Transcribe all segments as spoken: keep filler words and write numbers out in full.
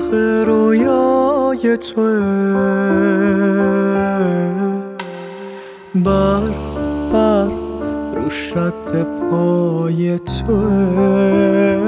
برق رویای توه، برق برق روش رد پای توه.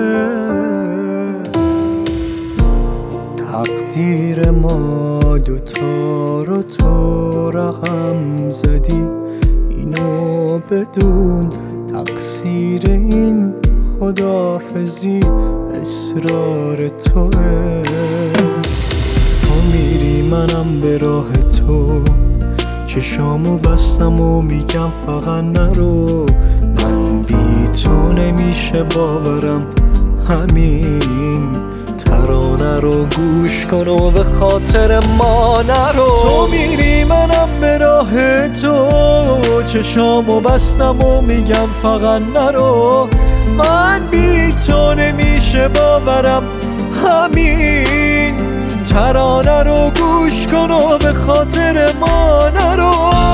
تقدیر ما دوتا رو تو رقم زدی، اینو بدون تقصیر این خداحافظی اصرار توه. تو میری منم به راه تو، چشامو بستم و میگم فقط نرو. من بی تو نمیشه باورم، همین ترانه رو گوش کن و به خاطر ما نرو. تو میری منم به راه تو، چشامو بستم و میگم فقط نرو. من بی تو نمیشه باورم، همین ترانه رو گوش کن و به خاطر ما نرو.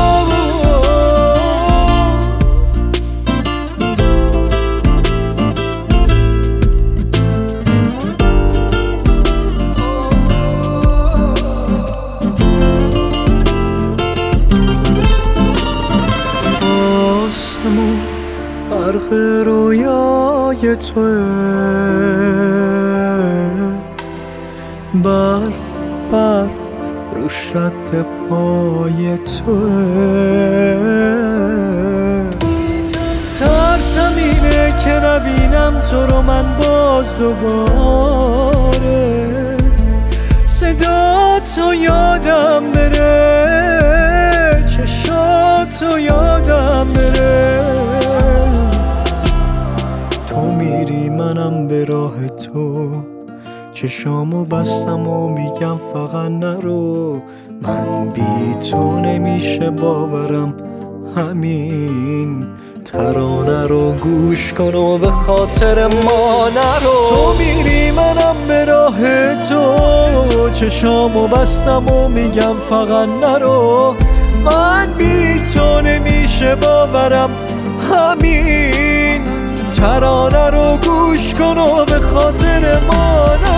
آسمون برق رویای توه، برق برق روش رد پای توه. ترسم اینه که نبینم تو رو من باز دوباره، صدا تو یادم بره، چشاتو یادم بره. تو میری منم به راه تو، چشامو بستم و میگم فقط نرو. من بی تو نمیشه باورم، همین ترانه رو گوش کن و به خاطر ما نرو. تو میری منم به راه تو، چشامو بستم و میگم فقط نرو. من بی تو نمیشه باورم، همین ترانه رو گوش کن و به خاطر ما نرو.